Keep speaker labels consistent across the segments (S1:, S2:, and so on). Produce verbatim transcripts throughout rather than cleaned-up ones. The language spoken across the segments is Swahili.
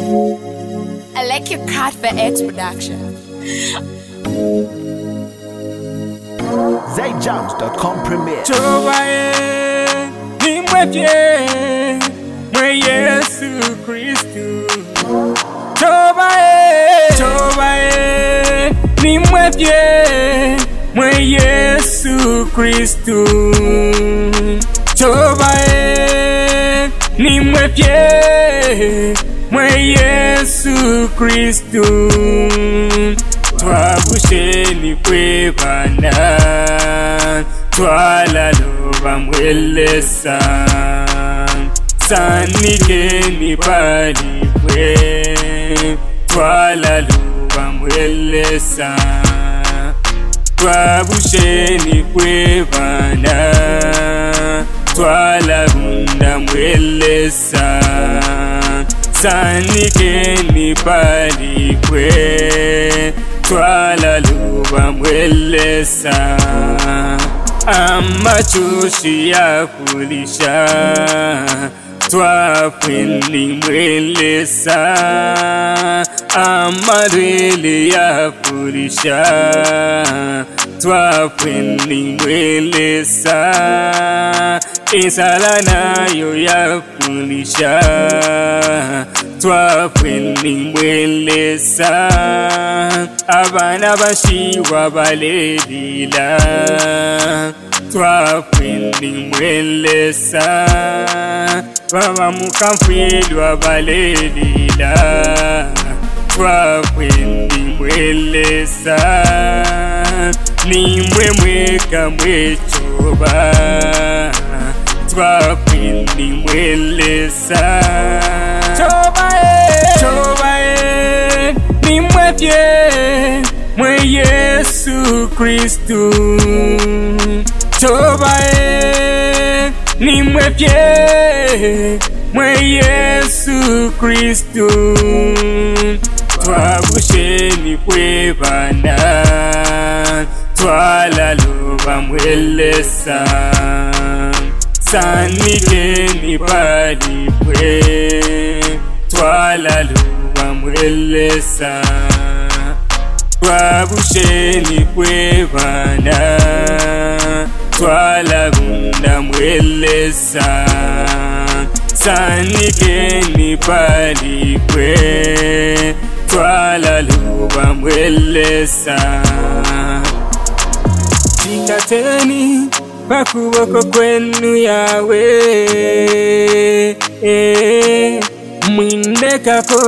S1: I like your card for X production.
S2: zay jams dot com premiere.
S3: Chobae, nimwepye, mwe Yesu Kristu. Chobae, chobae, nimwepye, mwe Yesu Kristu. Chobae, nimwepye, mwe Yesu Kristu. Twabusheni kwebana, twala loba mwelesa, sanikeni pali kwe, twala loba mwelesa. Twabusheni kwebana, twala bunda mwelesa, sanikeni pali kwe, twala luba mwelesa. Amachushi ya kulisha, twafweni mwelesa. Amadwele ya kulisha, twafweni mwelesa. Isala nayo ya kulisha, twafweni mwelesa. Abana bashiwa balelila, twafweni mwelesa. Baba mukamfwilwa balelila, twafweni mwelesa. Nimwe mweka mwechoba, twafweni mwelesa. Chobae, chobae, nimwepye, mwe Yesu Kristu. Chobae, nimwepye, mwe Yesu Kristu. Twabusheni kwebana, twala loba mwelesa, sanikeni pali kwe, twala loba mwelesa. Twabusheni kwebana, twala bunda mwelesa, sanikeni pali kwe, twala loba mwelesa. Chingateni pakuboko kwenu yawe, eh, mwindekako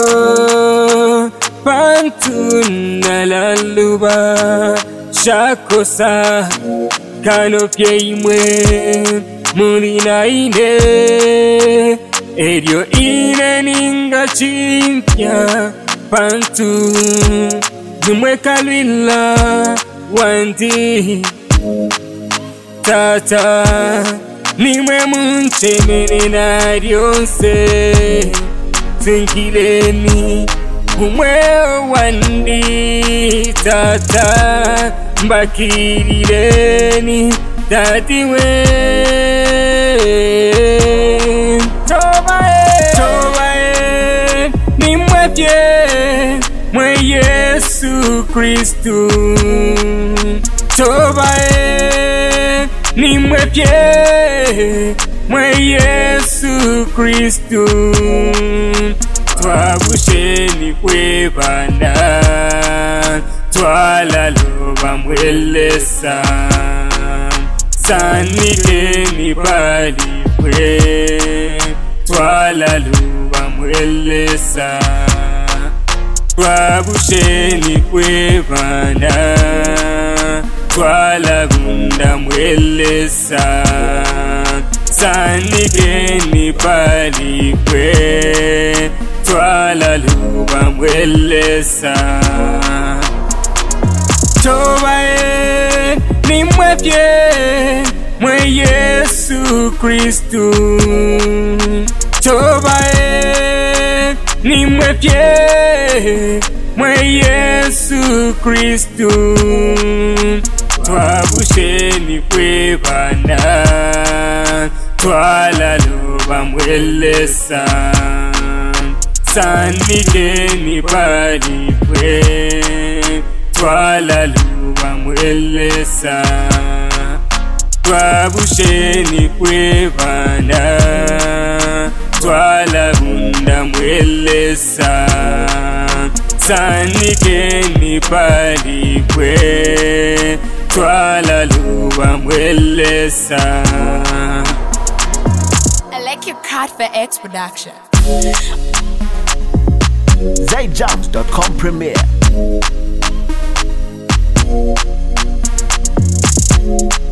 S3: pantu nalaluba. Shakosa kanopye imwe mulina ine, eryo ine ninga chimpya pantu nimwe kalwila wandi. Tata nimwe munchemene na ryonse, zinkileni umwe wandi. Tata mbakirireni dadiwe. Chobae, chobae, nimwepye, mwe Yesu Kristu. Chobae, nimwepye, mwe Yesu Kristu. Twabusheni kwebana, twala loba mwelesa, sanikeni pali kwe, twala loba mwelesa. Twabusheni kwebana, twala bunda mwelesa, sanikeni pali kwe, twala loba mwelesa. Chobae, nimwepye, mwe Yesu Kristu. Chobae, nimwepye, mwe Yesu Kristu. Twabusheni kwebana, twala loba mwelesa, Sanikeni palipwe twala luba mwelesa twabusheni kwebana twala bunda mwelesa Sanikeni palipwe twala luba mwelesa.
S1: Electric Card for X Production.
S2: Zay Jams dot com premiere.